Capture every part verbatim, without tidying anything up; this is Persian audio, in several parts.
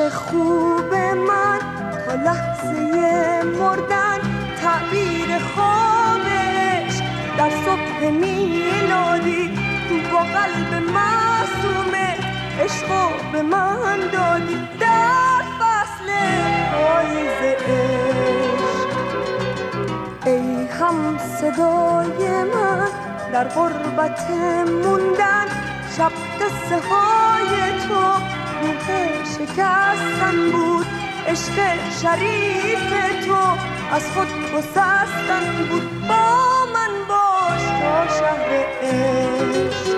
عشق خوب من تا لحظه مردن تعبیر خوابش در صبح میلادی با قلب معصومه عشقو به من دادی در فصل پاییز عشق. ای هم صدای من در غربت موندن شب قصه های تو روح شکستن بود عشق شریف تو از خود گسستن بود. با من باش تا شهر عشق.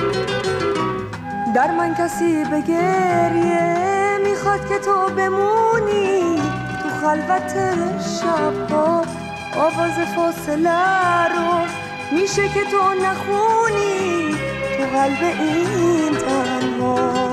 در من کسی به گریه میخواد که تو بمونی تو خلوت شبها آواز فاصله رو میشه که تو نخونی تو قلب این تنها.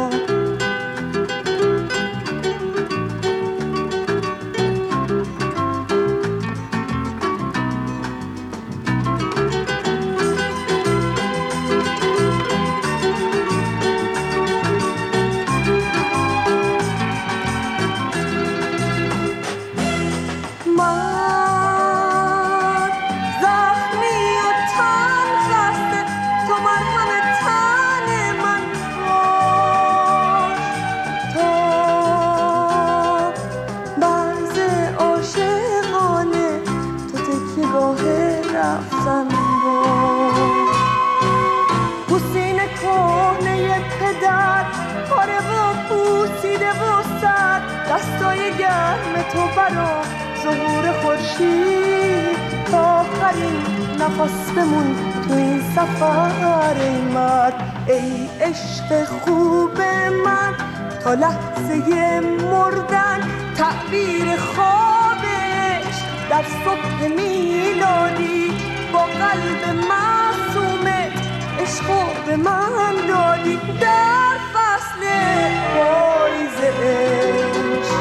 دستای گرم تو برا ظهور خورشید تا آخرین نفس بمون تو این سفر ای مرد. ای عشق خوب من تا لحظه مردن تعبیر خوابش در صبح میلادی با قلب معصومه عشقو به من دادی در فصل پاییز عشق.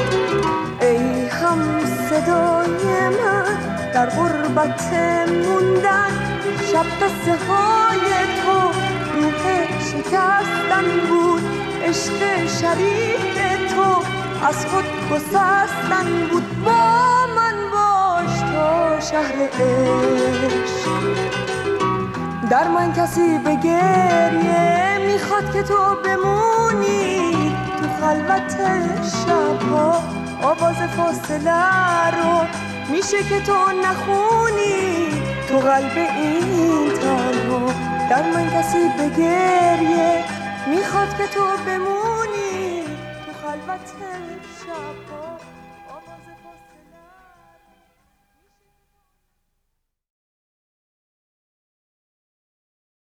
ای هم صدای من در غربت موندن شب قصه های تو روح شکستن بود عشق شریف تو از خود گسستن بود. با من باش تا شهر عشق. در من کسی به گریه میخواد که تو بمونی تو خلوت شبها آواز فاصله رو میشه که تو نخونی تو قلب این تنها. در من کسی به گریه میخواد که تو بمونی